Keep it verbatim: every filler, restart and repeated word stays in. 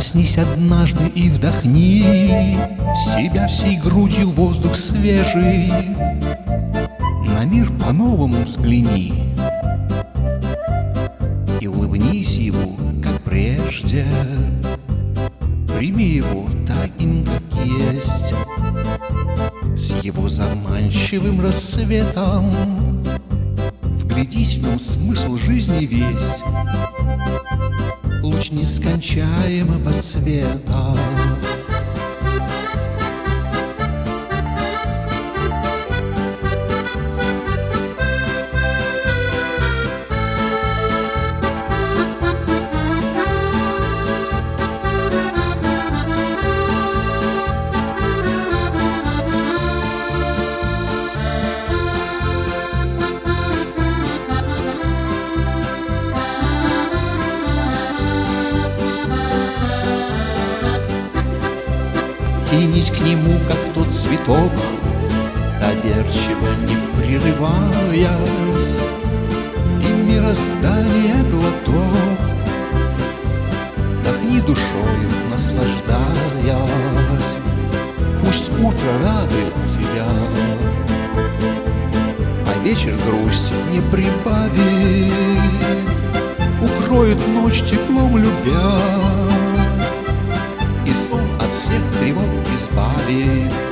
Проснись однажды и вдохни в себя всей грудью воздух свежий. На мир по-новому взгляни и улыбнись ему, как прежде. Прими его таким, как есть, с его заманчивым рассветом. Вглядись в нем смысл жизни весь, луч нескончаемого света. Тянись к нему, как тот цветок, доверчиво не прерываясь, и мироздание глоток. Вдохни душою, наслаждаясь, пусть утро радует тебя, а вечер грусть не прибавит, укроет ночь теплом любя, и сон от всех тревог избавит.